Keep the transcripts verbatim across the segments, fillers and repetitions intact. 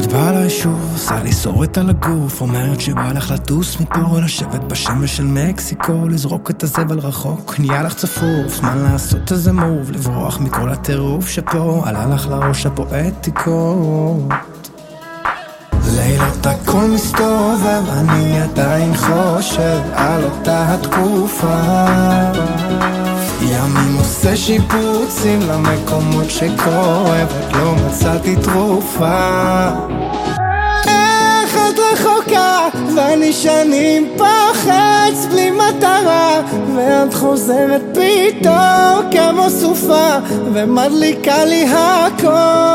את באה אליי שוב, עושה לי סורית על הגוף, אומרת שבא לך לטוס מפה, לשבת בשמש של מקסיקו, לזרוק את הזבל רחוק, נהיה לך צפוף, זמן לעשות איזה מוב, לברוח מכל הטירוף שפה, עלה לך לראש הפואטיקות. לילות הכל מסתובב, אני עדיין חושב על אותה התקופה, ימים עושה שיפוצים למקומות שכואב, עוד לא מצאתי תרופה. איך את רחוקה ואני שנים פוחץ בלי מטרה, ואת חוזרת פתאום כמו סופה ומדליקה לי הכל.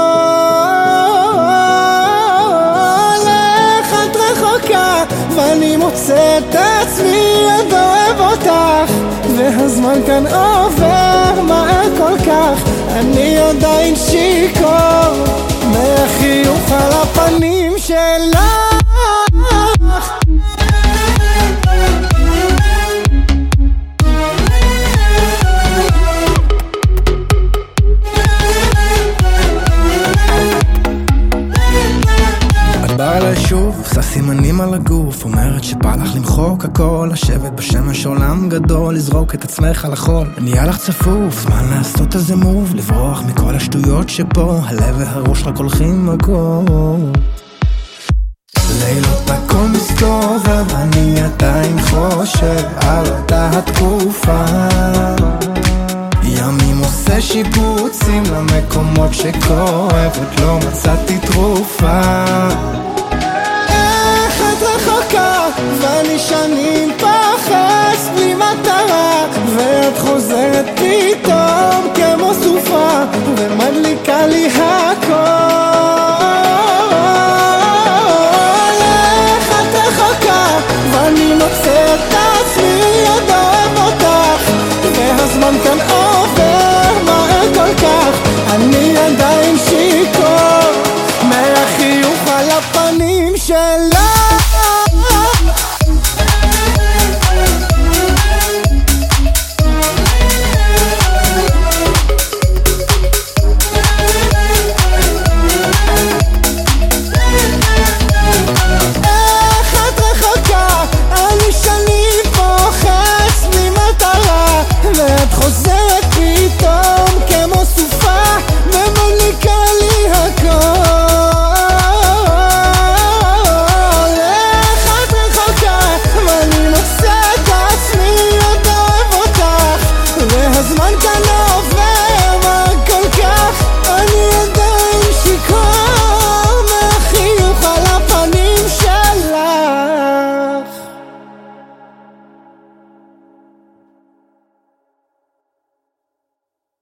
איך את רחוקה ואני מוצא את עצמי עוד אוהב אותך, והזמן כאן עובר מהר כל כך, אני עדיין שיקור מהחיוך על הפנים שלך. באה אליי שוב, עושה סימנים על הגוף, אומרת שבא לך למחוק הכל, לשבת בשמש עולם גדול, לזרוק את עצמך על החול, נהיה לך צפוף, זמן לעשות איזה מוב, לברוח מכל השטויות שפה, הלב והראש רק הולכים מקום. לילות הכל מסתובב, אני עדיין חושב על אותה התקופה, ימים עושה שיפוצים למקומות שכואב, עוד לא מצאתי תרופה. ואני שנים פחץ בלי מטרה, ואת חוזרת פתאום כמו סופה ומדליקה לי הכל. איך את רחוקה ואני מוצא את עצמי עוד אוהב אותך, והזמן כאן עובר מהר כל כך, אני עדיין שיקור מהחיוך על הפנים שלך.